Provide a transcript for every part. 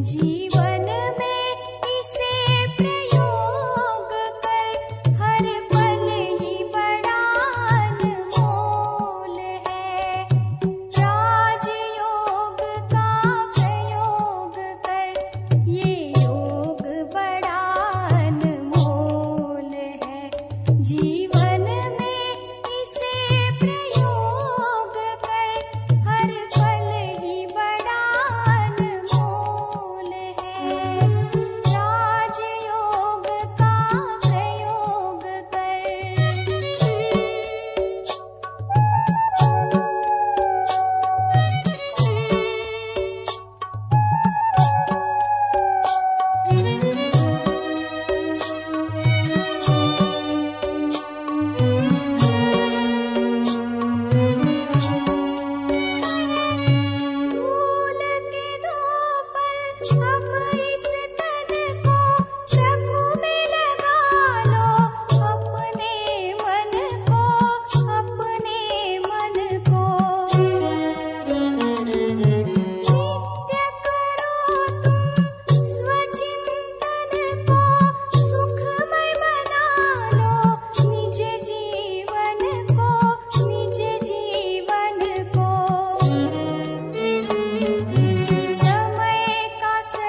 जीवन में इसे प्रयोग कर, हर पल ही बड़ा अनमोल है। राजयोग का प्रयोग कर, ये योग बड़ा अनमोल है। जीवन में इसे प्रयोग कर, हर पल ही बड़ा अनमोल है। राजयोग का प्रयोग कर। भूल के दो पल अब इस तन को प्रभु में लगा लो, अपने मन को, अपने मन को। नित्य करो तुम स्वचिंतन को, सुखमय बना लो निज जीवन को, निज जीवन को। इस समय का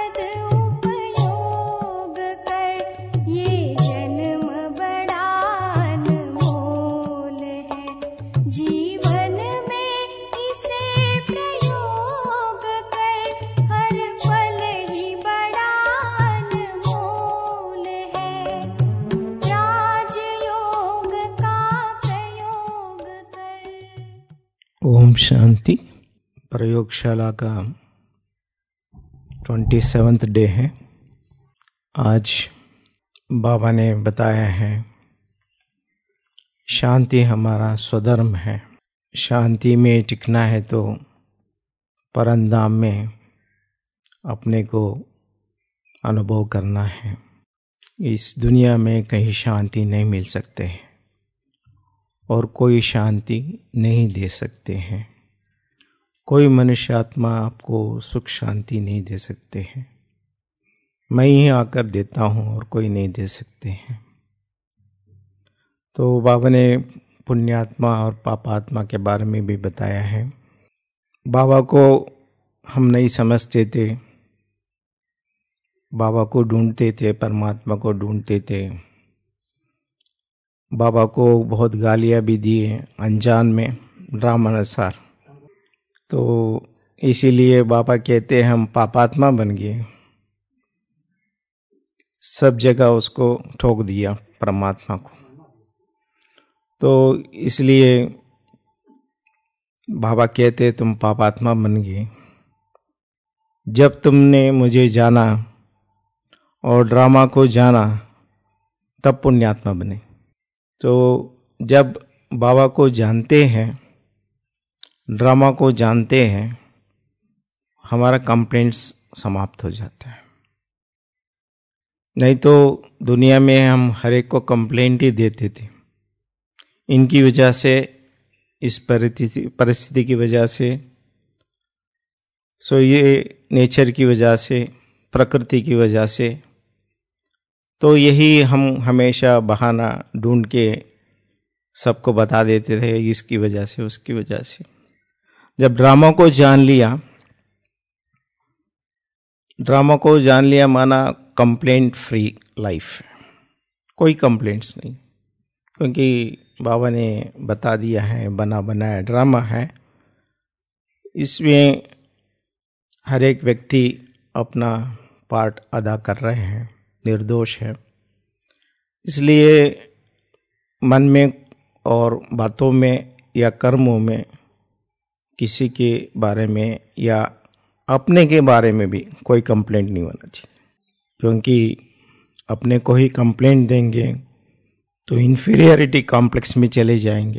सदुपयोग कर, ये जन्म बड़ा अनमोल है। जीवन में इसे प्रयोग कर, हर पल ही बड़ा अनमोल है। राजयोग का प्रयोग कर। ओम शांति। प्रयोगशाला का 27th डे है। आज बाबा ने बताया है शांति हमारा स्वधर्म है। शांति में टिकना है तो परमधाम में अपने को अनुभव करना है। इस दुनिया में कहीं शांति नहीं मिल सकते हैं और कोई शांति नहीं दे सकते हैं। कोई मनुष्य आत्मा आपको सुख शांति नहीं दे सकते हैं। मैं ही आकर देता हूँ और कोई नहीं दे सकते हैं। तो बाबा ने पुण्यात्मा और पापात्मा के बारे में भी बताया है। बाबा को हम नहीं समझते थे, बाबा को ढूंढते थे, परमात्मा को ढूंढते थे। बाबा को बहुत गालियाँ भी दिए अनजान में, ड्रामानुसार। तो इसीलिए बाबा कहते हैं हम पापात्मा बन गए। सब जगह उसको ठोक दिया परमात्मा को। तो इसलिए बाबा कहते तुम पापात्मा बन गए। जब तुमने मुझे जाना और ड्रामा को जाना तब पुण्यात्मा बने। तो जब बाबा को जानते हैं, ड्रामा को जानते हैं, हमारा कंप्लेंट्स समाप्त हो जाता है। नहीं तो दुनिया में हम हर एक को कंप्लेंट ही देते थे। इनकी वजह से, इस परिस्थिति की वजह से, सो ये नेचर की वजह से, प्रकृति की वजह से। तो यही हम हमेशा बहाना ढूंढ के सबको बता देते थे, इसकी वजह से, उसकी वजह से। जब ड्रामा को जान लिया माना कंप्लेंट फ्री लाइफ है। कोई कंप्लेंट्स नहीं, क्योंकि बाबा ने बता दिया है बना बनाया ड्रामा है। इसमें हर एक व्यक्ति अपना पार्ट अदा कर रहे हैं, निर्दोष है। इसलिए मन में और बातों में या कर्मों में किसी के बारे में या अपने के बारे में भी कोई कंप्लेंट नहीं होना चाहिए। क्योंकि अपने को ही कंप्लेंट देंगे तो इन्फीरियरिटी कॉम्प्लेक्स में चले जाएंगे।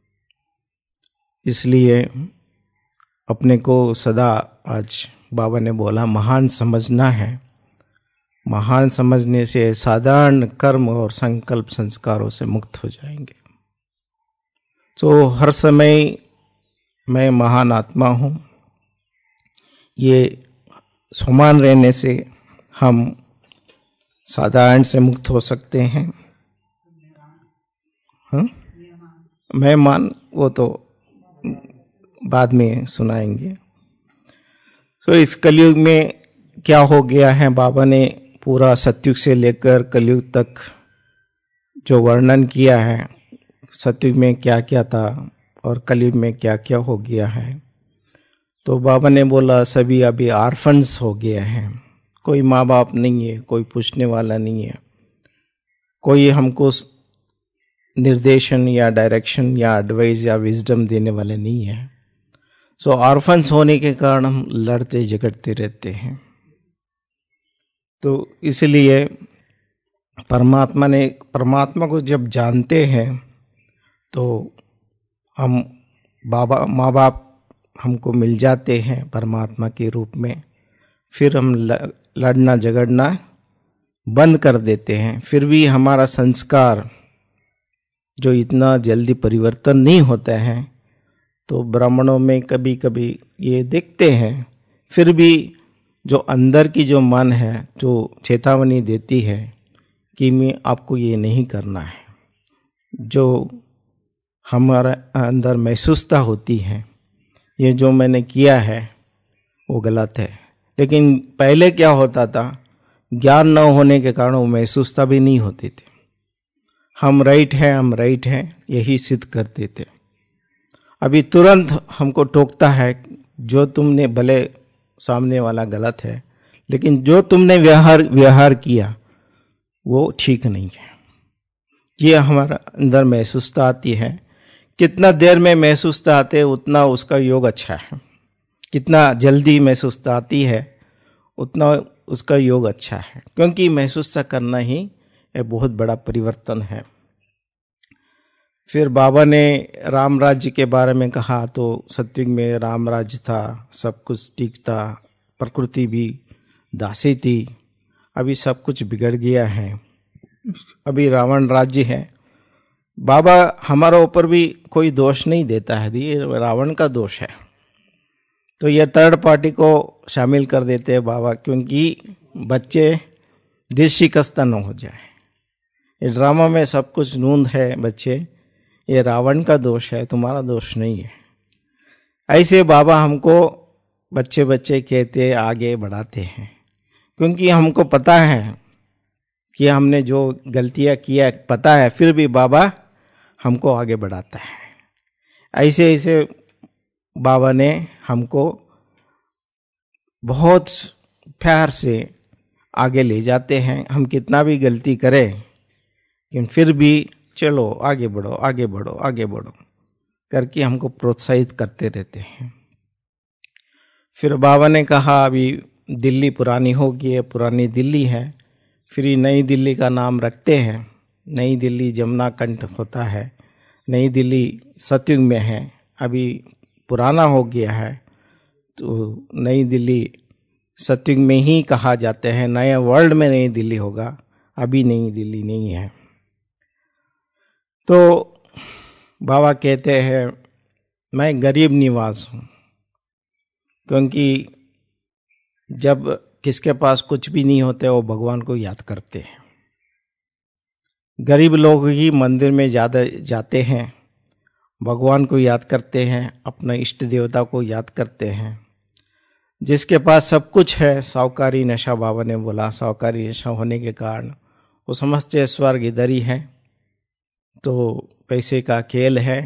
इसलिए अपने को सदा, आज बाबा ने बोला, महान समझना है। महान समझने से साधारण कर्म और संकल्प संस्कारों से मुक्त हो जाएंगे। तो हर समय मैं महान आत्मा हूँ, ये समान रहने से हम साधारण से मुक्त हो सकते हैं। हाँ, मेहमान वो तो बाद में सुनाएंगे। तो इस कलयुग में क्या हो गया है, बाबा ने पूरा सतयुग से लेकर कलयुग तक जो वर्णन किया है, सतयुग में क्या क्या था और कलयुग में क्या क्या हो गया है। तो बाबा ने बोला सभी अभी आर्फन्स हो गए हैं, कोई माँ बाप नहीं है, कोई पूछने वाला नहीं है, कोई हमको निर्देशन या डायरेक्शन या एडवाइस या विजडम देने वाले नहीं है। सो ऑर्फन्स होने के कारण हम लड़ते झगड़ते रहते हैं। तो इसलिए परमात्मा को जब जानते हैं तो हम माँ बाप हमको मिल जाते हैं परमात्मा के रूप में। फिर हम लड़ना झगड़ना बंद कर देते हैं। फिर भी हमारा संस्कार जो इतना जल्दी परिवर्तन नहीं होता है, तो ब्राह्मणों में कभी कभी ये देखते हैं, फिर भी जो अंदर की जो मन है जो चेतावनी देती है कि मैं आपको ये नहीं करना है, जो हमारा अंदर महसूसता होती है ये जो मैंने किया है वो गलत है। लेकिन पहले क्या होता था, ज्ञान न होने के कारण वो महसूसता भी नहीं होती थी। हम राइट हैं यही सिद्ध करते थे। अभी तुरंत हमको टोकता है, जो तुमने भले सामने वाला गलत है, लेकिन जो तुमने व्यवहार किया वो ठीक नहीं है। ये हमारा अंदर महसूसता आती है। कितना देर में महसूसता आते उतना उसका योग अच्छा है, कितना जल्दी महसूसता आती है उतना उसका योग अच्छा है, क्योंकि महसूसता करना ही एक बहुत बड़ा परिवर्तन है। फिर बाबा ने राम राज्य के बारे में कहा, तो सतयुग में राम राज्य था, सब कुछ ठीक था, प्रकृति भी दासी थी। अभी सब कुछ बिगड़ गया है, अभी रावण राज्य है। बाबा हमारा ऊपर भी कोई दोष नहीं देता है, ये रावण का दोष है। तो ये थर्ड पार्टी को शामिल कर देते हैं बाबा, क्योंकि बच्चे दिल शिकस्त न हो जाए। ये ड्रामा में सब कुछ नूंद है बच्चे, ये रावण का दोष है, तुम्हारा दोष नहीं है। ऐसे बाबा हमको बच्चे बच्चे कहते आगे बढ़ाते हैं, क्योंकि हमको पता है कि हमने जो गलतियां किया पता है, फिर भी बाबा हमको आगे बढ़ाता है। ऐसे ऐसे बाबा ने हमको बहुत प्यार से आगे ले जाते हैं। हम कितना भी गलती करें, लेकिन फिर भी चलो आगे बढ़ो आगे बढ़ो आगे बढ़ो करके हमको प्रोत्साहित करते रहते हैं। फिर बाबा ने कहा अभी दिल्ली पुरानी हो गई है, पुरानी दिल्ली है, फिर नई दिल्ली का नाम रखते हैं। नई दिल्ली जमुना कंठ होता है, नई दिल्ली सतयुग में है, अभी पुराना हो गया है, तो नई दिल्ली सतयुग में ही कहा जाता है। नया वर्ल्ड में नई दिल्ली होगा, अभी नई दिल्ली नहीं है। तो बाबा कहते हैं मैं गरीब निवास हूँ, क्योंकि जब किसके पास कुछ भी नहीं होते वो भगवान को याद करते हैं। गरीब लोग ही मंदिर में ज़्यादा जाते हैं, भगवान को याद करते हैं, अपने इष्ट देवता को याद करते हैं। जिसके पास सब कुछ है, साहूकारी नशा, बाबा ने बोला साहूकारी नशा होने के कारण वो समझते स्वर्ग इधर ही है, तो पैसे का खेल है।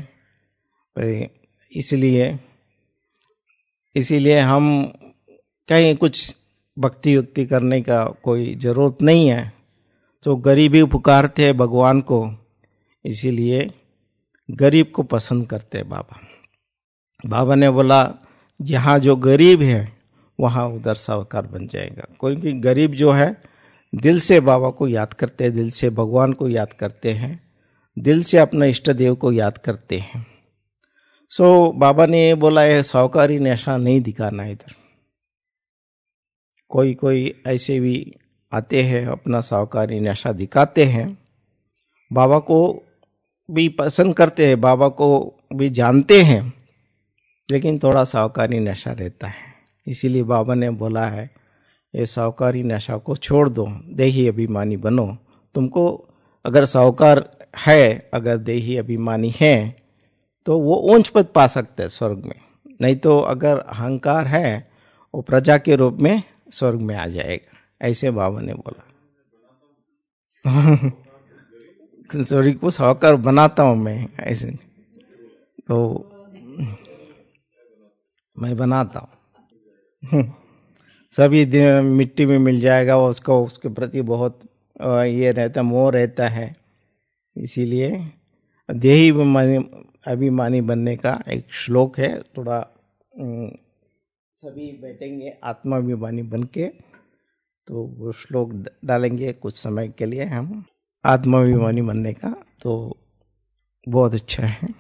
इसीलिए हम कहीं कुछ भक्ति युक्ति करने का कोई ज़रूरत नहीं है। तो गरीबी पुकारते हैं भगवान को, इसीलिए गरीब को पसंद करते हैं बाबा। बाबा ने बोला जहाँ जो गरीब है वहाँ उधर साहूकार बन जाएगा, क्योंकि गरीब जो है दिल से बाबा को याद करते हैं, दिल से भगवान को याद करते हैं, दिल से अपने इष्ट देव को याद करते हैं। सो बाबा ने ये बोला है साहूकारी नशा नहीं दिखाना इधर। कोई ऐसे भी आते हैं अपना साहूकारी नशा दिखाते हैं, बाबा को भी पसंद करते हैं, बाबा को भी जानते हैं, लेकिन थोड़ा साहूकारी नशा रहता है। इसीलिए बाबा ने बोला है ये साहूकारी नशा को छोड़ दो, देही अभिमानी बनो। तुमको अगर साहूकार है, अगर देही अभिमानी है तो वो ऊंच पद पा सकते हैं स्वर्ग में, नहीं तो अगर अहंकार है वो प्रजा के रूप में स्वर्ग में आ जाएगा, ऐसे बाबा ने बोला। स्वर्ग को साहूकार बनाता हूं मैं, ऐसे तो मैं बनाता हूँ। सभी दिन मिट्टी में मिल जाएगा, उसको उसके प्रति बहुत ये रहता, मोह रहता है। इसीलिए देही अभिमानी बनने का एक श्लोक है, थोड़ा सभी बैठेंगे आत्माभिमानी बन के, तो वो श्लोक डालेंगे कुछ समय के लिए हम आत्माभिमानी बनने का, तो बहुत अच्छा है।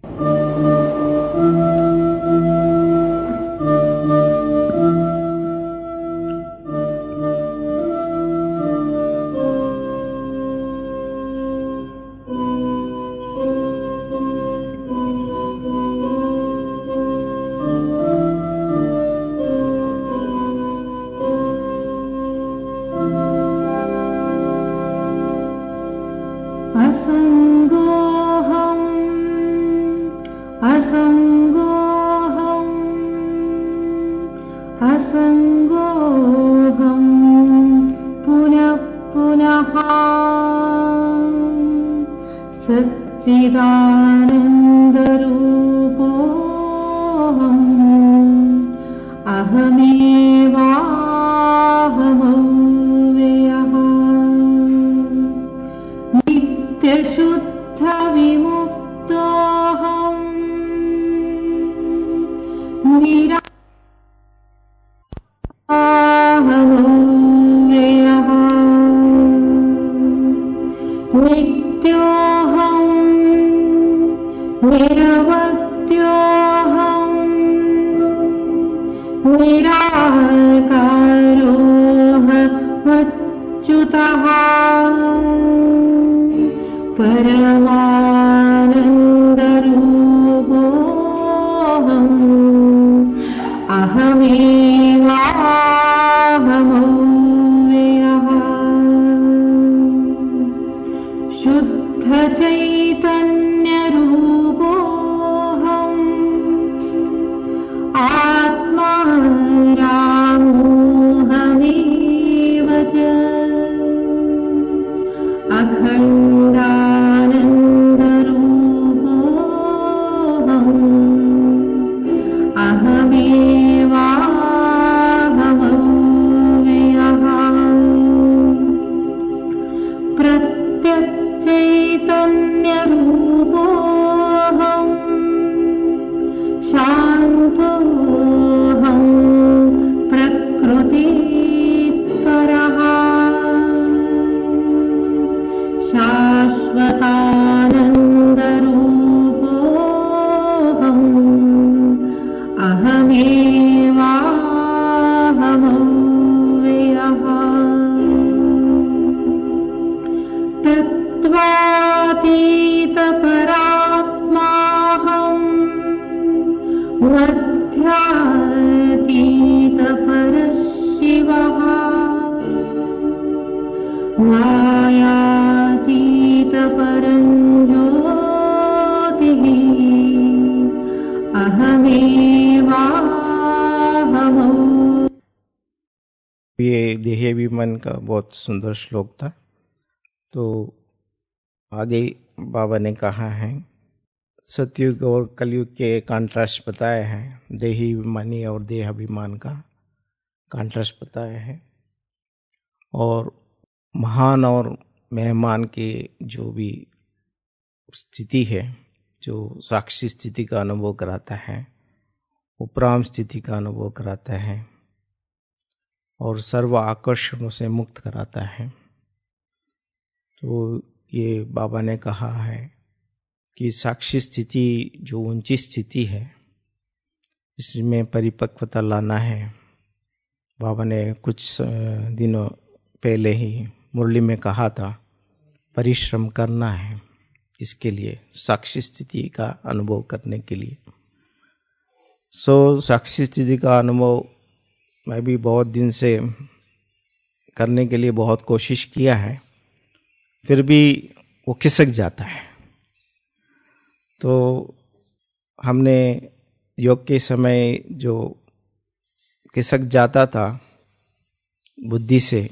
ये देही अभिमान का बहुत सुंदर श्लोक था। तो आगे बाबा ने कहा है, सतयुग और कलयुग के कॉन्ट्रास्ट बताया है, देही अभिमानी और देह अभिमान का कॉन्ट्रास्ट बताया है, और महान और मेहमान की जो भी स्थिति है, जो साक्षी स्थिति का अनुभव कराता है, उपराम स्थिति का अनुभव कराता है और सर्व आकर्षणों से मुक्त कराता है। तो ये बाबा ने कहा है कि साक्षी स्थिति जो ऊंची स्थिति है, इसमें परिपक्वता लाना है। बाबा ने कुछ दिनों पहले ही मुरली में कहा था, परिश्रम करना है इसके लिए, साक्षी स्थिति का अनुभव करने के लिए। साक्षी स्थिति का अनुभव मैं भी बहुत दिन से करने के लिए बहुत कोशिश किया है, फिर भी वो खिसक जाता है। तो हमने योग के समय जो खिसक जाता था बुद्धि से,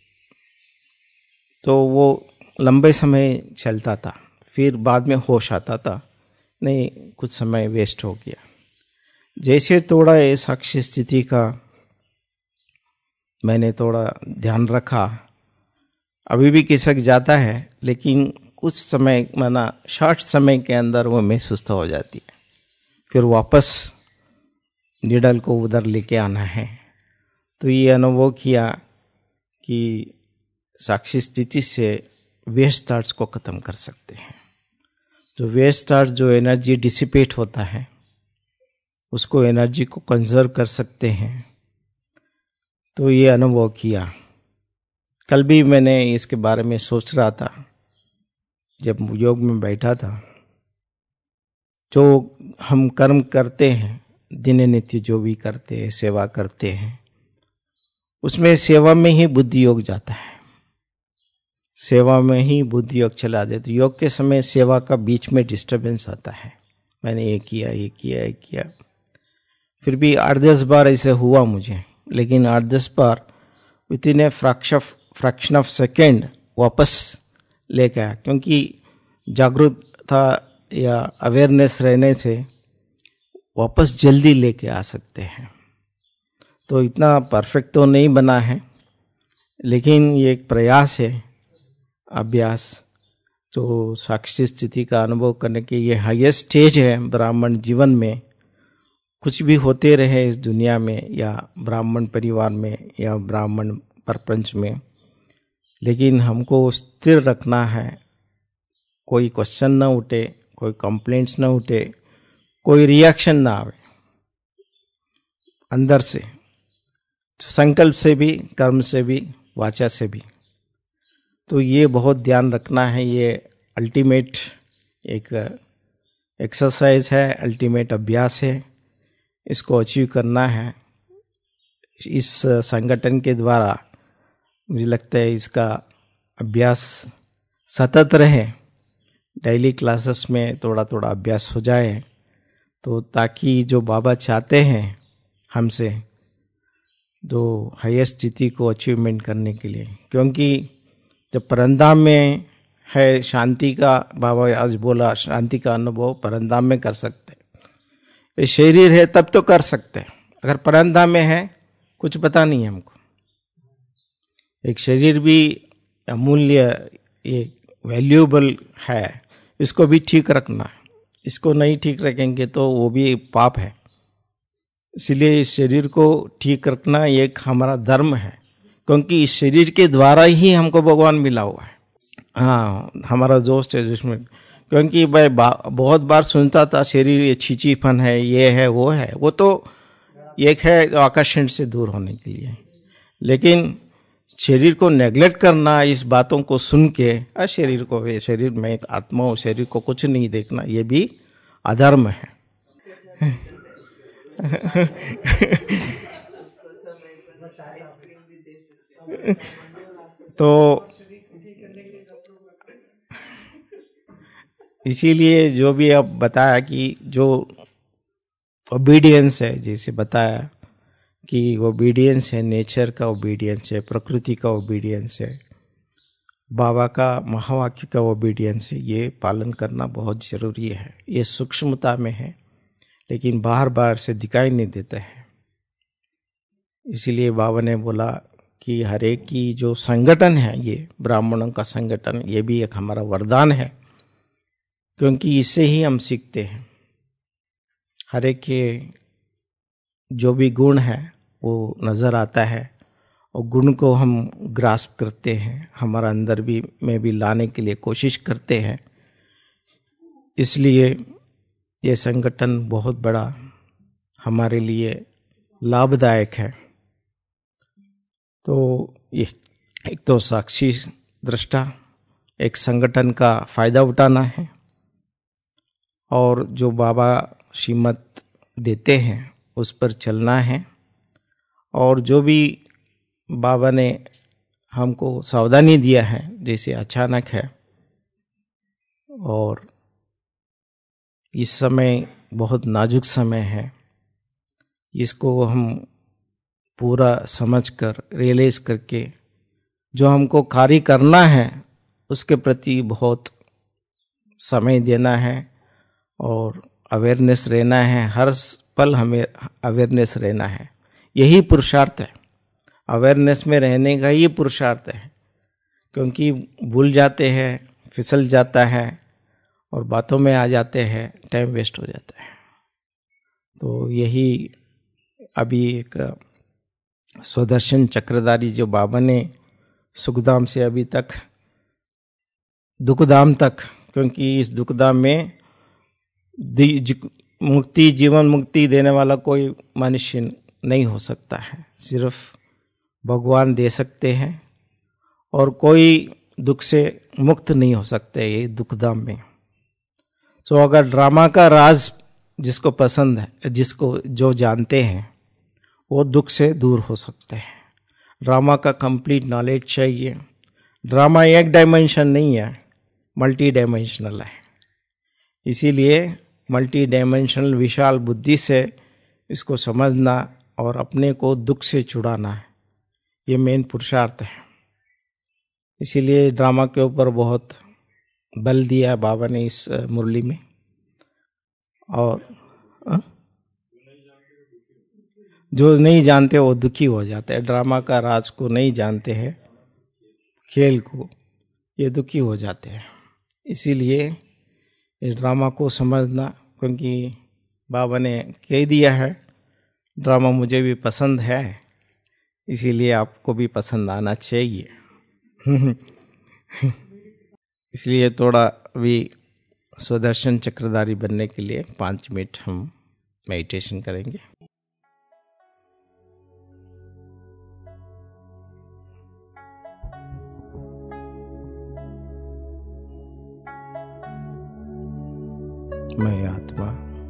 तो वो लंबे समय चलता था, फिर बाद में होश आता था, नहीं कुछ समय वेस्ट हो गया। जैसे थोड़ा ये साक्षी स्थिति का मैंने थोड़ा ध्यान रखा, अभी भी खिसक जाता है, लेकिन कुछ समय माना शॉर्ट समय के अंदर वो में सुस्त हो जाती है, फिर वापस निडल को उधर लेके आना है। तो ये अनुभव किया कि साक्षी स्थिति से वेस्ट थॉट्स को खत्म कर सकते हैं। जो वेस्ट थॉट्स, जो एनर्जी डिसिपेट होता है, उसको एनर्जी को कंजर्व कर सकते हैं। तो ये अनुभव किया। कल भी मैंने इसके बारे में सोच रहा था जब योग में बैठा था। जो हम कर्म करते हैं, दिन नित्य जो भी करते हैं, सेवा करते हैं, उसमें सेवा में ही बुद्धि योग जाता है, सेवा में ही बुद्धि योग चला देते। तो योग के समय सेवा का बीच में डिस्टरबेंस आता है, मैंने ये किया, फिर भी 8-10 बार ऐसे हुआ मुझे, लेकिन 8-10 बार within a fraction of second वापस लेके आया, क्योंकि जागरूकता या अवेयरनेस रहने से वापस जल्दी लेके आ सकते हैं। तो इतना परफेक्ट तो नहीं बना है, लेकिन ये एक प्रयास है, अभ्यास। तो साक्षी स्थिति का अनुभव करने की ये हाईएस्ट स्टेज है ब्राह्मण जीवन में। कुछ भी होते रहे इस दुनिया में, या ब्राह्मण परिवार में, या ब्राह्मण प्रपंच में, लेकिन हमको स्थिर रखना है। कोई क्वेश्चन ना उठे, कोई कंप्लेंट्स ना उठे, कोई रिएक्शन ना आवे अंदर से, संकल्प से भी, कर्म से भी, वाचा से भी। तो ये बहुत ध्यान रखना है। ये अल्टीमेट एक एक्सरसाइज है, अल्टीमेट अभ्यास है, इसको अचीव करना है। इस संगठन के द्वारा मुझे लगता है इसका अभ्यास सतत रहे, डेली क्लासेस में थोड़ा थोड़ा अभ्यास हो जाए, तो ताकि जो बाबा चाहते हैं हमसे, जो हाईएस्ट स्थिति को अचीवमेंट करने के लिए, क्योंकि जब परंधाम में है शांति का, बाबा आज बोला शांति का अनुभव परंधाम में कर सकते। ये शरीर है तब तो कर सकते, अगर परंधाम में है कुछ पता नहीं है हमको। एक शरीर भी अमूल्य, ये वैल्यूएबल है, इसको भी ठीक रखना है। इसको नहीं ठीक रखेंगे तो वो भी पाप है। इसलिए इस शरीर को ठीक रखना एक हमारा धर्म है, क्योंकि इस शरीर के द्वारा ही हमको भगवान मिला हुआ है। हाँ, हमारा दोस्त है जिसमें, क्योंकि मैं बहुत बार सुनता था शरीर ये छींचीपन है, ये है, वो है। वो तो एक है आकर्षण से दूर होने के लिए, लेकिन शरीर को नेग्लेक्ट करना, इस बातों को सुन के शरीर को, ये शरीर में एक आत्मा हो, शरीर को कुछ नहीं देखना, ये भी अधर्म है। तो इसीलिए जो भी अब बताया कि जो ओबीडियंस है, जैसे बताया कि ओबीडियंस है, नेचर का ओबीडियंस है, प्रकृति का ओबीडियंस है, बाबा का महावाक्य का ओबीडियंस है, ये पालन करना बहुत जरूरी है। ये सूक्ष्मता में है, लेकिन बाहर बाहर से दिखाई नहीं देता है। इसीलिए बाबा ने बोला कि हर एक की जो संगठन है, ये ब्राह्मणों का संगठन, ये भी एक हमारा वरदान है, क्योंकि इससे ही हम सीखते हैं। हर एक के जो भी गुण है वो नजर आता है, और गुण को हम ग्रास्प करते हैं, हमारा अंदर भी में भी लाने के लिए कोशिश करते हैं। इसलिए ये संगठन बहुत बड़ा हमारे लिए लाभदायक है। तो ये एक तो साक्षी दृष्टा, एक संगठन का फायदा उठाना है, और जो बाबा श्रीमत देते हैं उस पर चलना है, और जो भी बाबा ने हमको सावधानी दिया है, जैसे अचानक है और इस समय बहुत नाजुक समय है, इसको हम पूरा समझकर रियलाइज करके जो हमको कार्य करना है उसके प्रति बहुत समय देना है और अवेयरनेस रहना है। हर पल हमें अवेयरनेस रहना है, यही पुरुषार्थ है। अवेयरनेस में रहने का ये पुरुषार्थ है, क्योंकि भूल जाते हैं, फिसल जाता है और बातों में आ जाते हैं, टाइम वेस्ट हो जाता है। तो यही अभी एक स्वदर्शन चक्रधारी जो बाबा ने सुखधाम से अभी तक दुखधाम तक, क्योंकि इस दुखधाम में मुक्ति, जीवन मुक्ति देने वाला कोई मनुष्य नहीं हो सकता है, सिर्फ भगवान दे सकते हैं और कोई दुख से मुक्त नहीं हो सकते ये दुखधाम में। तो अगर ड्रामा का राज जिसको पसंद है, जिसको जो जानते हैं, वो दुख से दूर हो सकते हैं। ड्रामा का कंप्लीट नॉलेज चाहिए। ड्रामा एक डायमेंशन नहीं है, मल्टी डायमेंशनल है। इसीलिए मल्टी डायमेंशनल विशाल बुद्धि से इसको समझना और अपने को दुख से छुड़ाना है, ये मेन पुरुषार्थ है। इसीलिए ड्रामा के ऊपर बहुत बल दिया बाबा ने इस मुरली में। और जो नहीं जानते वो दुखी हो जाते हैं, ड्रामा का राज को नहीं जानते हैं, खेल को, ये दुखी हो जाते हैं। इसीलिए इस ड्रामा को समझना, क्योंकि बाबा ने कह दिया है ड्रामा मुझे भी पसंद है, इसीलिए आपको भी पसंद आना चाहिए। इसलिए थोड़ा अभी स्वदर्शन चक्रधारी बनने के लिए 5 मिनट हम मेडिटेशन करेंगे। मैं आत्मा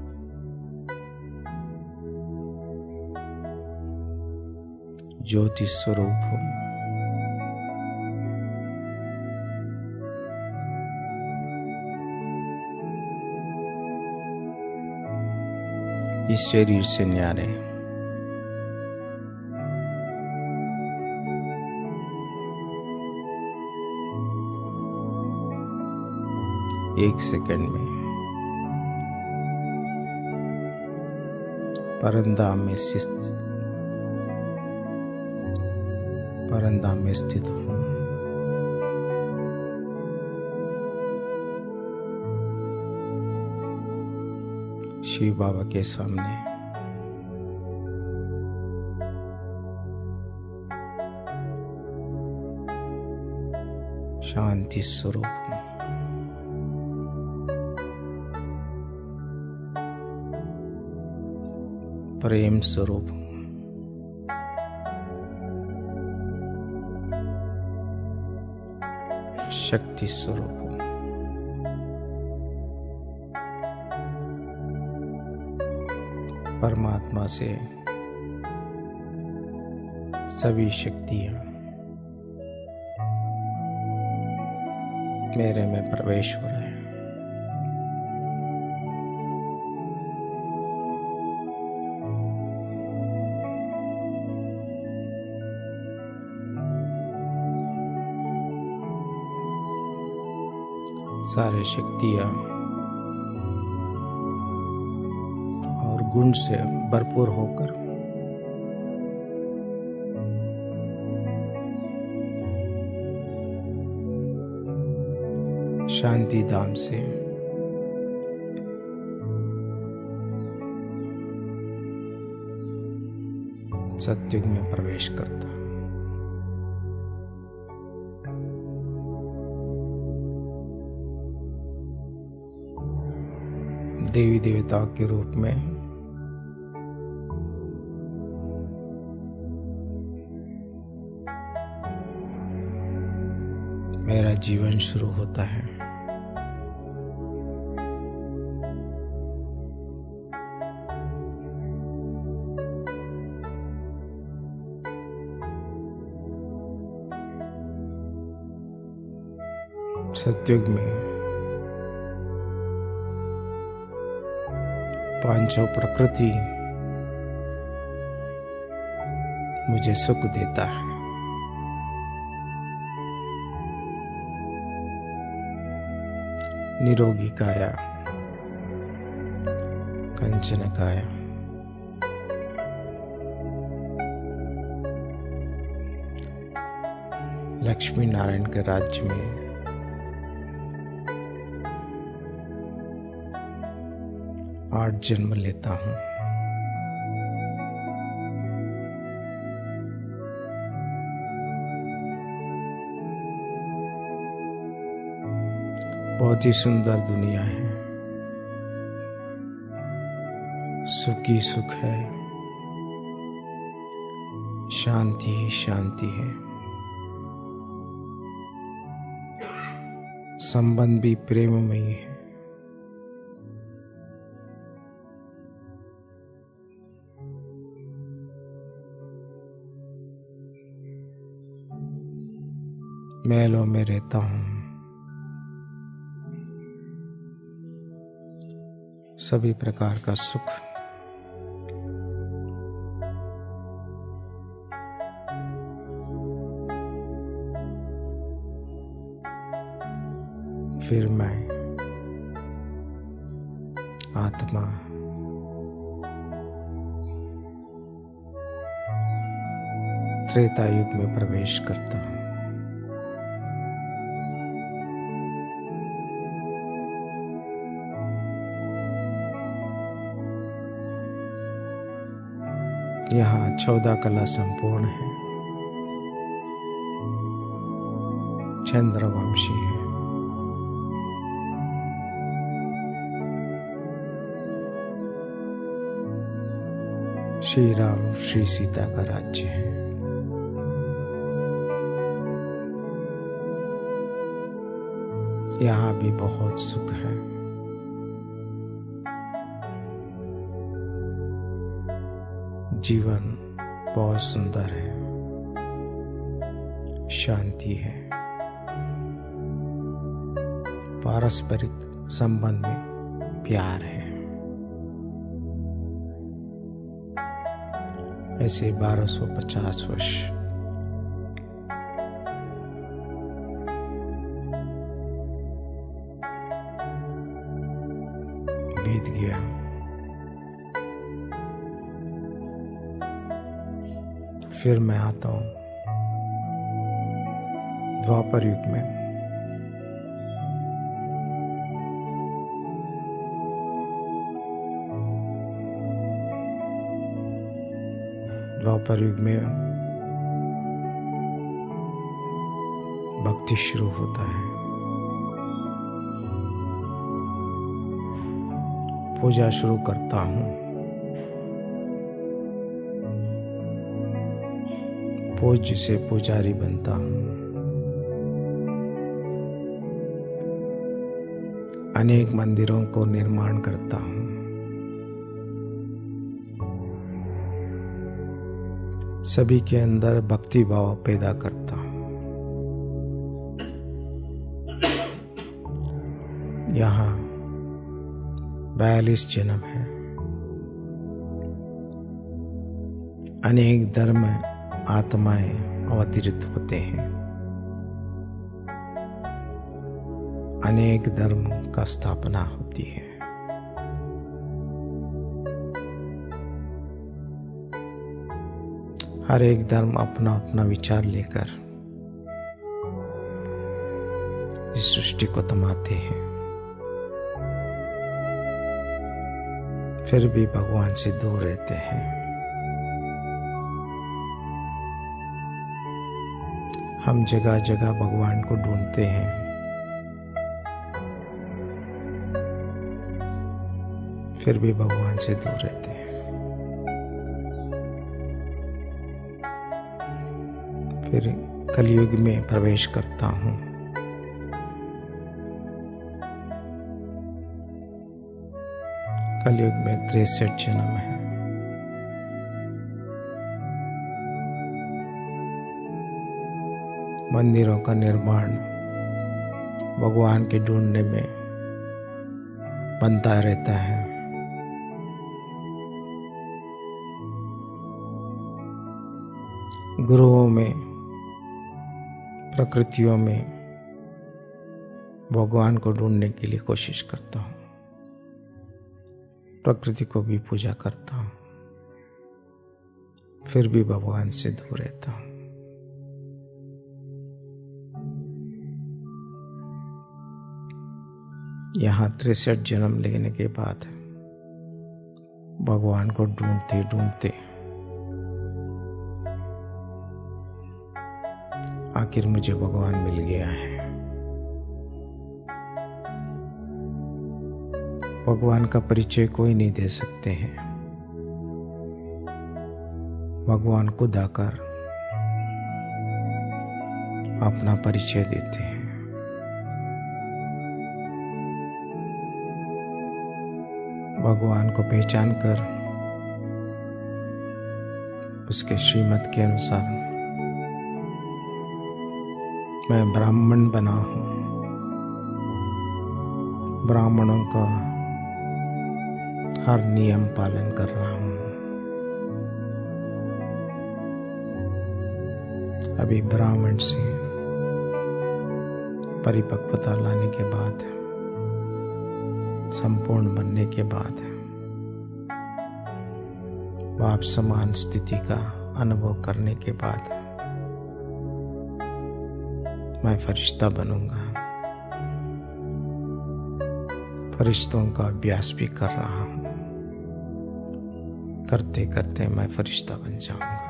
ज्योति स्वरूप हूँ। इस शरीर से न्यारे एक सेकंड में परंधाम में स्थित हूँ। शिव बाबा के सामने शांति स्वरूप हूँ। प्रेम स्वरूप हूँ। शक्ति स्वरूप हूँ। परमात्मा से सभी शक्तियाँ मेरे में प्रवेश हो रहे हैं। सारे शक्तियाँ और गुण से भरपूर होकर शांति धाम से सत्युग में प्रवेश करता। देवी देवताओं के रूप में मेरा जीवन शुरू होता है। सतयुग में पांचों प्रकृति मुझे सुख देता है। निरोगी काया, कंचन काया, लक्ष्मी नारायण के राज्य में आठ जन्म लेता हूँ। बहुत ही सुंदर दुनिया है, सुख ही सुख है, शांति ही शांति है, संबंध भी प्रेममयी है। महलों में रहता हूँ, सभी प्रकार का सुख फिर मैं आत्मा त्रेता युग में प्रवेश करता हूँ। यहाँ 14 कला संपूर्ण है, चंद्रवंशी है, श्री राम श्री सीता का राज्य है। यहाँ भी बहुत सुख है। जीवन बहुत सुंदर है, शांति है, पारस्परिक संबंध में प्यार है। ऐसे 1250 वर्ष बीत गया। फिर मैं आता हूँ द्वापर युग में। द्वापर युग में भक्ति शुरू होता है, पूजा शुरू करता हूँ। पूज्य से पुजारी बनता हूँ। अनेक मंदिरों को निर्माण करता हूँ। सभी के अंदर भक्ति भाव पैदा करता हूँ। यहाँ 42 जन्म है। अनेक धर्म आत्माएं अवतरित होते हैं। अनेक धर्म का स्थापना होती है। हर एक धर्म अपना अपना विचार लेकर इस सृष्टि को थमाते हैं, फिर भी भगवान से दूर रहते हैं। हम जगह जगह भगवान को ढूंढते हैं, फिर भी भगवान से दूर रहते हैं। फिर कलयुग में प्रवेश करता हूँ। कलयुग में 63 जन्म है। मंदिरों का निर्माण भगवान के ढूंढने में बनता रहता है। गुरुओं में, प्रकृतियों में भगवान को ढूंढने के लिए कोशिश करता हूँ। प्रकृति को भी पूजा करता हूँ, फिर भी भगवान से दूर रहता हूँ। यहाँ 63 जन्म लेने के बाद भगवान को ढूंढते ढूंढते आखिर मुझे भगवान मिल गया है। भगवान का परिचय कोई नहीं दे सकते हैं। भगवान खुद आकर अपना परिचय देते हैं। भगवान को पहचान कर उसके श्रीमत के अनुसार मैं ब्राह्मण बना हूँ। ब्राह्मणों का हर नियम पालन कर रहा हूँ। अभी ब्राह्मण से परिपक्वता लाने के बाद, संपूर्ण बनने के बाद बाप समान स्थिति का अनुभव करने के बाद मैं फरिश्ता बनूंगा। फरिश्तों का अभ्यास भी कर रहा हूं। करते करते मैं फरिश्ता बन जाऊंगा।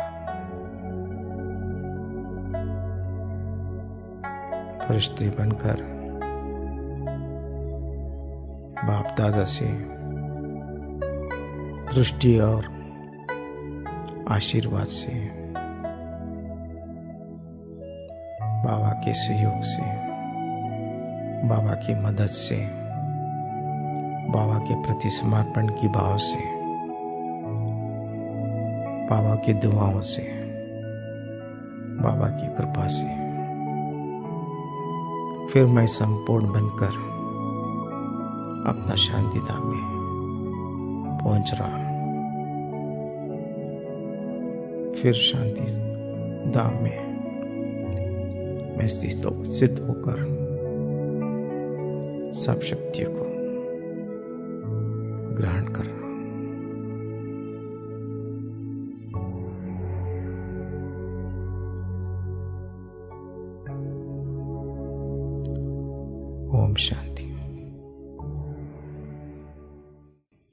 फरिश्ते बनकर बाप दादा से दृष्टि और आशीर्वाद से, बाबा के सहयोग से, बाबा की मदद से, बाबा के प्रति समर्पण की भाव से, बाबा की दुआओं से, बाबा की कृपा से फिर मैं संपूर्ण बनकर अपना शांति धाम में पहुंच रहा हूं। फिर शांति धाम में मैं स्थित होकर सब शक्तियों को ग्रहण कर रहा हूं। ओम शांति।